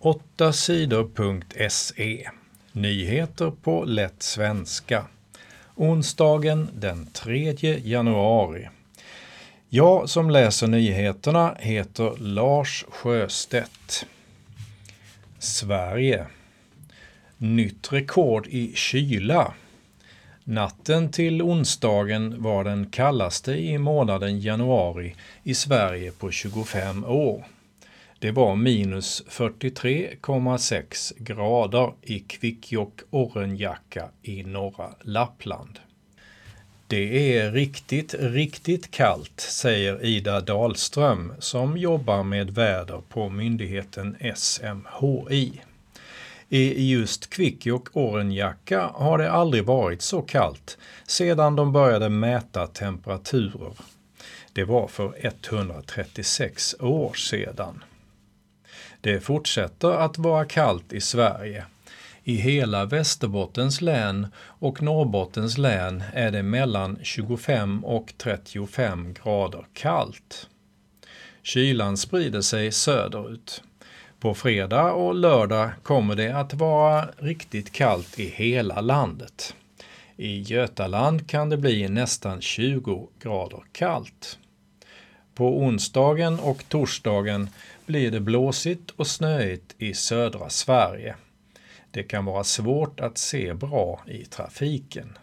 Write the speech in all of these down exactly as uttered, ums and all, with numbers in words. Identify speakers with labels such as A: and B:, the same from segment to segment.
A: åtta sidor punkt se. Nyheter på lätt svenska. Onsdagen den tredje januari. Jag som läser nyheterna heter Lars Sjöstedt. Sverige. Nytt rekord i kyla. Natten till onsdagen var den kallaste i månaden januari i Sverige på tjugofem år. Det var minus fyrtiotre komma sex grader i Kvikkjokk-Orrenjakka i norra Lappland. Det är riktigt, riktigt kallt, säger Ida Dahlström som jobbar med väder på myndigheten S M H I. I just Kvikkjokk-Orrenjakka har det aldrig varit så kallt sedan de började mäta temperaturer. Det var för etthundratrettiosex år sedan. Det fortsätter att vara kallt i Sverige. I hela Västerbottens län och Norrbottens län är det mellan tjugofem och trettiofem grader kallt. Kylan sprider sig söderut. På fredag och lördag kommer det att vara riktigt kallt i hela landet. I Götaland kan det bli nästan tjugo grader kallt. På onsdagen och torsdagen blir det blåsigt och snöigt i södra Sverige. Det kan vara svårt att se bra i trafiken.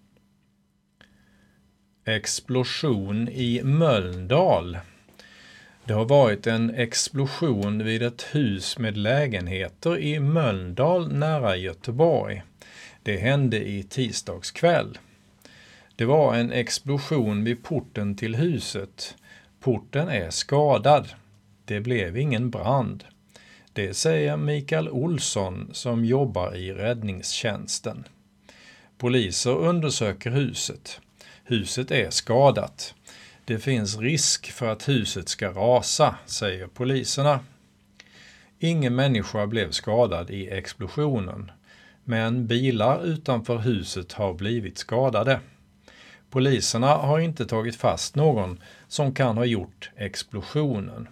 A: Explosion i Mölndal. Det har varit en explosion vid ett hus med lägenheter i Mölndal nära Göteborg. Det hände i tisdags kväll. Det var en explosion vid porten till huset. Porten är skadad. Det blev ingen brand. Det säger Mikael Olsson som jobbar i räddningstjänsten. Poliser undersöker huset. Huset är skadat. Det finns risk för att huset ska rasa, säger poliserna. Ingen människa blev skadad i explosionen, men bilar utanför huset har blivit skadade. Poliserna har inte tagit fast någon som kan ha gjort explosionen.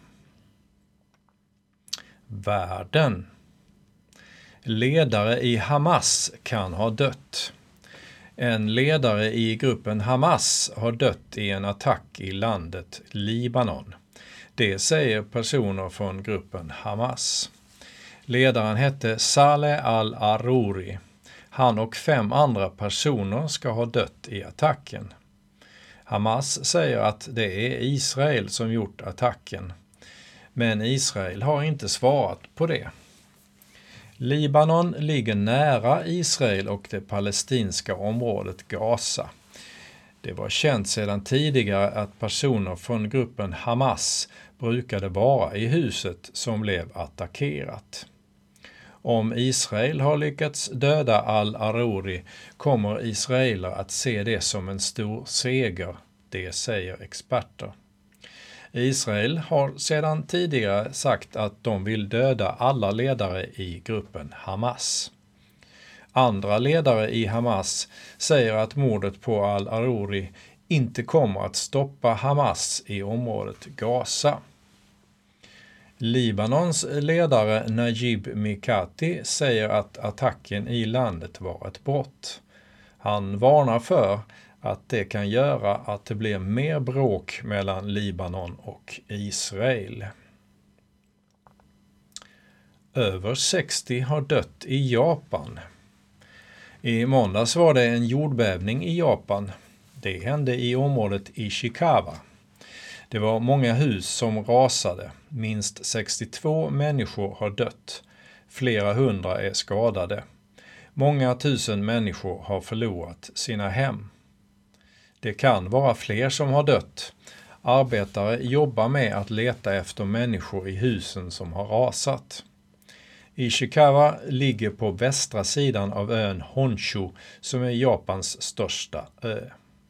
A: Världen. Ledare i Hamas kan ha dött. En ledare i gruppen Hamas har dött i en attack i landet Libanon. Det säger personer från gruppen Hamas. Ledaren hette Saleh al-Aruri. Han och fem andra personer ska ha dött i attacken. Hamas säger att det är Israel som gjort attacken. Men Israel har inte svarat på det. Libanon ligger nära Israel och det palestinska området Gaza. Det var känt sedan tidigare att personer från gruppen Hamas brukade vara i huset som blev attackerat. Om Israel har lyckats döda al-Aruri kommer israeler att se det som en stor seger, det säger experter. Israel har sedan tidigare sagt att de vill döda alla ledare i gruppen Hamas. Andra ledare i Hamas säger att mordet på al-Aruri inte kommer att stoppa Hamas i området Gaza. Libanons ledare Najib Mikati säger att attacken i landet var ett brott. Han varnar för att det kan göra att det blir mer bråk mellan Libanon och Israel. Över sextio har dött i Japan. I måndags var det en jordbävning i Japan. Det hände i området Ishikawa. Det var många hus som rasade. Minst sextiotvå människor har dött. Flera hundra är skadade. Många tusen människor har förlorat sina hem. Det kan vara fler som har dött. Arbetare jobbar med att leta efter människor i husen som har rasat. Ishikawa ligger på västra sidan av ön Honshu som är Japans största ö.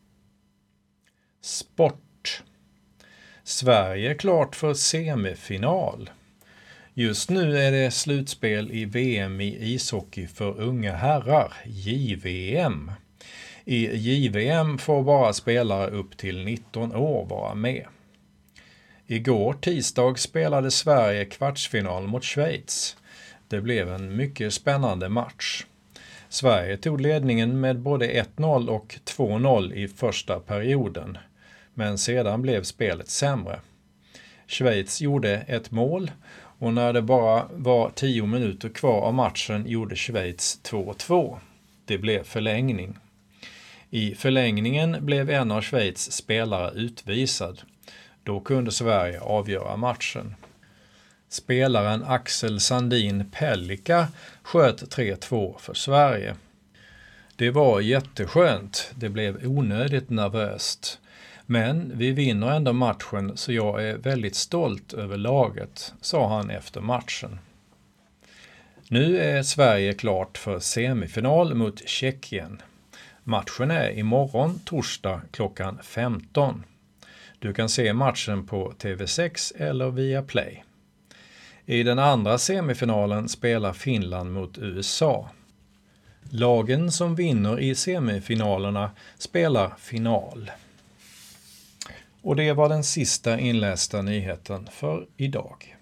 A: Sport. Sverige är klart för semifinal. Just nu är det slutspel i V M i ishockey för unga herrar, J V M. I J V M får bara spelare upp till nitton år vara med. Igår tisdag spelade Sverige kvartsfinal mot Schweiz. Det blev en mycket spännande match. Sverige tog ledningen med både ett noll och två noll i första perioden, men sedan blev spelet sämre. Schweiz gjorde ett mål och när det bara var tio minuter kvar av matchen gjorde Schweiz två två. Det blev förlängning. I förlängningen blev en av Schweiz spelare utvisad. Då kunde Sverige avgöra matchen. Spelaren Axel Sandin Pellikka sköt tre två för Sverige. Det var jätteskönt, det blev onödigt nervöst. Men vi vinner ändå matchen så jag är väldigt stolt över laget, sa han efter matchen. Nu är Sverige klart för semifinal mot Tjeckien. Matchen är imorgon torsdag klockan femton. Du kan se matchen på T V sex eller via Play. I den andra semifinalen spelar Finland mot U S A. Lagen som vinner i semifinalerna spelar final. Och det var den sista inlästa nyheten för idag.